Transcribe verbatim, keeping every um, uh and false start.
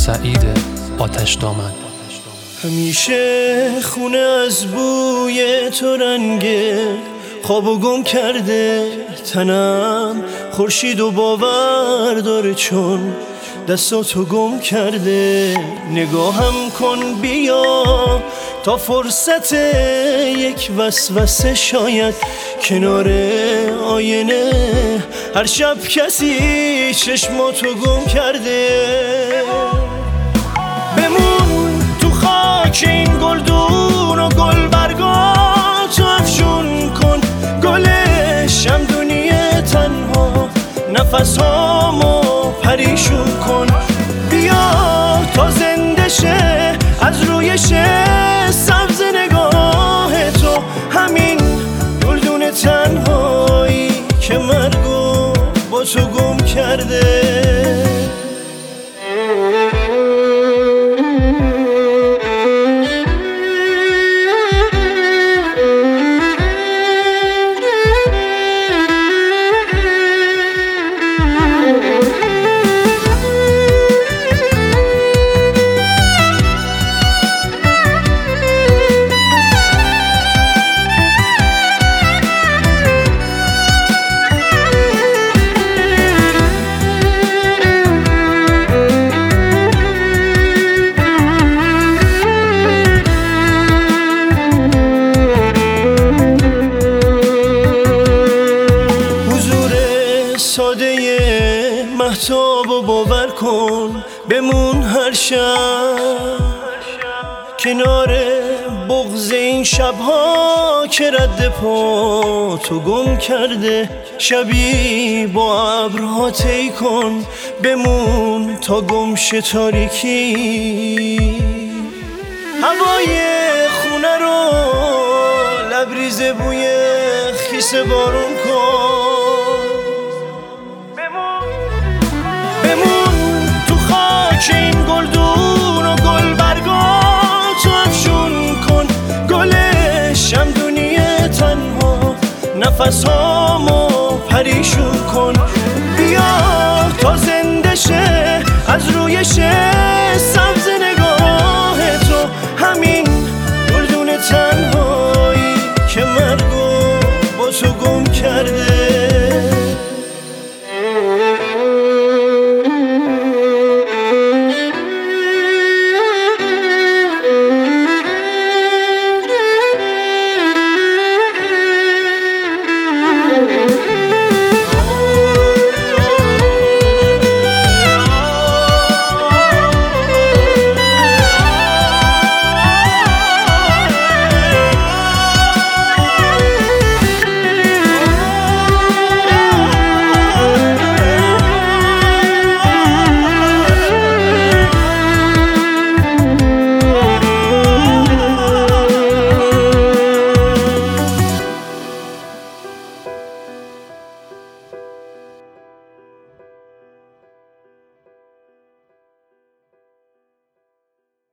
سعید آتش دامن. همیشه خونه از بوی تو رنگه، خوابو گم کرده تنم، خورشید و باور داره چون دستاتو گم کرده. نگاهم کن بیا تا فرصت یک وسوسه، شاید کنار آینه هر شب کسی چشماتو گم کرده. بمون تو خاک این گلدون و گل برگاتو افشون کن، گل شمدونی تنها نفس هامو پریشون کن. بیا تا زنده شه از روی شه سبز نگاه تو، همین گلدون تنهایی که مرگو با تو گم کرده. ساده مهتاب و باور کن، بمون هر شب کنار بغض این شبها که رد پا تو گم کرده. شبی با ابرها طی کن، بمون تا گمشه تاریکی. هوای خونه رو لبریز بوی خیس بارون کن. بمون تو خاک این گلدون و گل برگاتو افشون کن، گل شمدونی تنها نفس هامو پریشون کن. بیا تا زنده شه از روی شه